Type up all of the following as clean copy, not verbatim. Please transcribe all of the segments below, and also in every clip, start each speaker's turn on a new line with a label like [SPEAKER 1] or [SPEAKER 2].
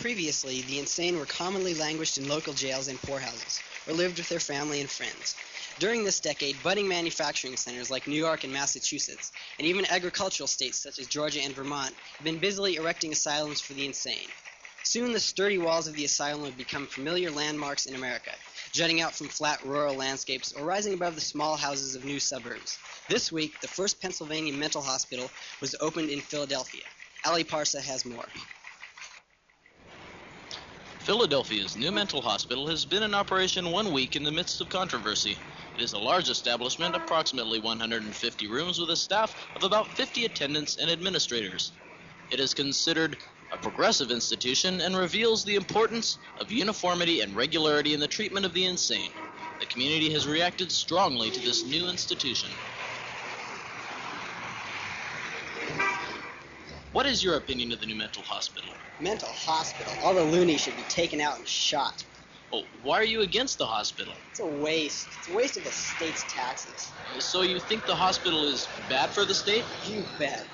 [SPEAKER 1] Previously, the insane were commonly languished in local jails and poorhouses, or lived with their family and friends. During this decade, budding manufacturing centers like New York and Massachusetts, and even agricultural states such as Georgia and Vermont, have been busily erecting asylums for the insane. Soon the sturdy walls of the asylum would become familiar landmarks in America, jutting out from flat rural landscapes or rising above the small houses of new suburbs. This week, the first Pennsylvania mental hospital was opened in Philadelphia. Ali Parsa has more.
[SPEAKER 2] Philadelphia's new mental hospital has been in operation 1 week in the midst of controversy. It is a large establishment, approximately 150 rooms with a staff of about 50 attendants and administrators. It is considered a progressive institution and reveals the importance of uniformity and regularity in the treatment of the insane. The community has reacted strongly to this new institution. What is your opinion of the new mental hospital?
[SPEAKER 1] Mental hospital? All the loonies should be taken out and shot.
[SPEAKER 2] Oh, why are you against the hospital?
[SPEAKER 1] It's a waste. It's a waste of the state's taxes.
[SPEAKER 2] So you think the hospital is bad for the state?
[SPEAKER 1] You bet.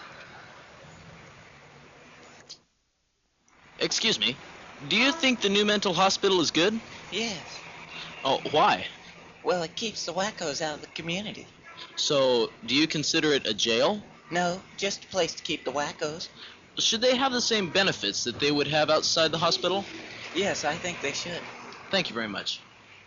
[SPEAKER 2] Excuse me, do you think the new mental hospital is good?
[SPEAKER 3] Yes.
[SPEAKER 2] Oh, why?
[SPEAKER 3] Well, it keeps the wackos out of the community.
[SPEAKER 2] So, do you consider it a jail?
[SPEAKER 3] No, just a place to keep the wackos.
[SPEAKER 2] Should they have the same benefits that they would have outside the hospital?
[SPEAKER 3] Yes, I think they should.
[SPEAKER 2] Thank you very much.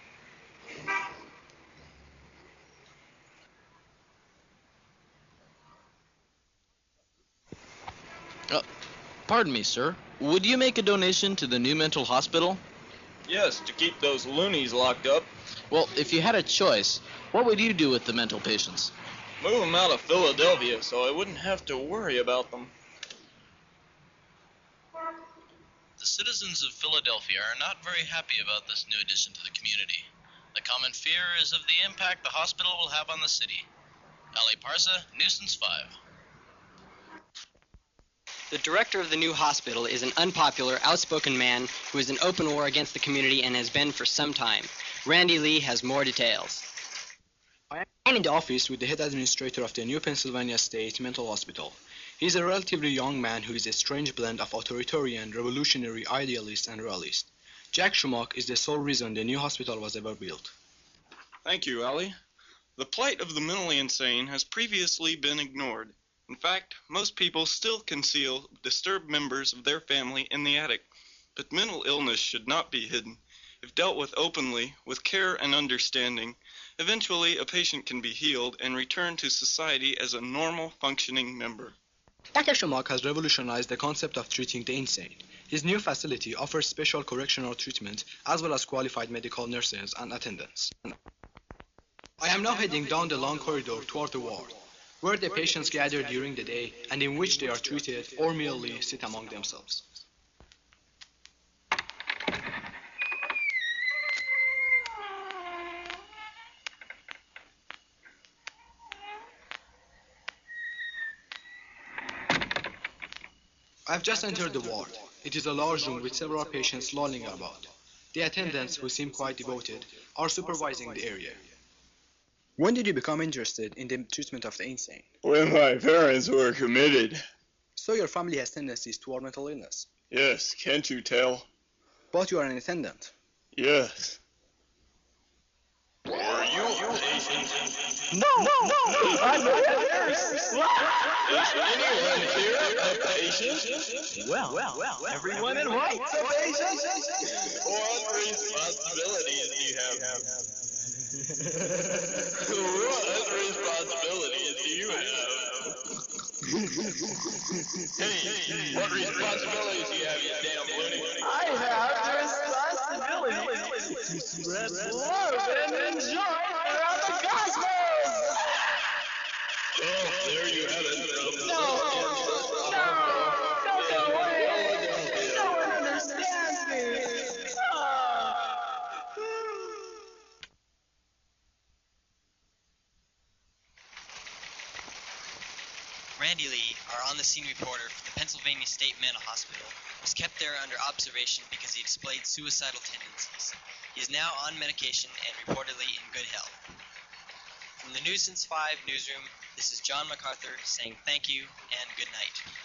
[SPEAKER 2] Pardon me, sir. Would you make a donation to the new mental hospital?
[SPEAKER 4] Yes, to keep those loonies locked up.
[SPEAKER 2] Well, if you had a choice, what would you do with the mental patients?
[SPEAKER 4] Move them out of Philadelphia so I wouldn't have to worry about them.
[SPEAKER 2] The citizens of Philadelphia are not very happy about this new addition to the community. The common fear is of the impact the hospital will have on the city. Ali Parsa, Nuisance 5.
[SPEAKER 1] The director of the new hospital is an unpopular, outspoken man who is in open war against the community and has been for some time. Randy Lee has more details.
[SPEAKER 5] I'm in the office with the head administrator of the New Pennsylvania State Mental Hospital. He's a relatively young man who is a strange blend of authoritarian, revolutionary, idealist, and realist. Jack Schmuck is the sole reason the new hospital was ever built.
[SPEAKER 4] Thank you, Ali. The plight of the mentally insane has previously been ignored. In fact, most people still conceal disturbed members of their family in the attic. But mental illness should not be hidden. If dealt with openly, with care and understanding, eventually a patient can be healed and return to society as a normal, functioning member.
[SPEAKER 5] Dr. Schmuck has revolutionized the concept of treating the insane. His new facility offers special correctional treatment as well as qualified medical nurses and attendants. I am now heading down the long corridor toward the ward, where the patients gather during the day and in which they are treated or merely sit among themselves. I've just entered the ward. It is a large room with several patients lolling about. The attendants, who seem quite devoted, are supervising the area. When did you become interested in the treatment of the insane?
[SPEAKER 6] When my parents were committed.
[SPEAKER 5] So your family has tendencies toward mental illness?
[SPEAKER 6] Yes, can't you tell?
[SPEAKER 5] But you are an attendant.
[SPEAKER 6] Yes.
[SPEAKER 4] Are you a patient?
[SPEAKER 6] No, I'm a nurse.
[SPEAKER 4] Is anyone here a patient?
[SPEAKER 3] Well,
[SPEAKER 6] Everyone in white's a patient.
[SPEAKER 4] What responsibilities do you have? What responsibilities do you have? Hey, what responsibilities do you have, you damn loony?
[SPEAKER 6] I have the responsibility to spread love and enjoy around the cosmos.
[SPEAKER 4] Oh, there you have it.
[SPEAKER 6] No way. No one understands me.
[SPEAKER 1] Randy Lee, our on-the-scene reporter for the Pennsylvania State Mental Hospital, was kept there under observation because he displayed suicidal tendencies. He is now on medication and reportedly in good health. From the Nuisance 5 newsroom, this is John MacArthur saying thank you and good night.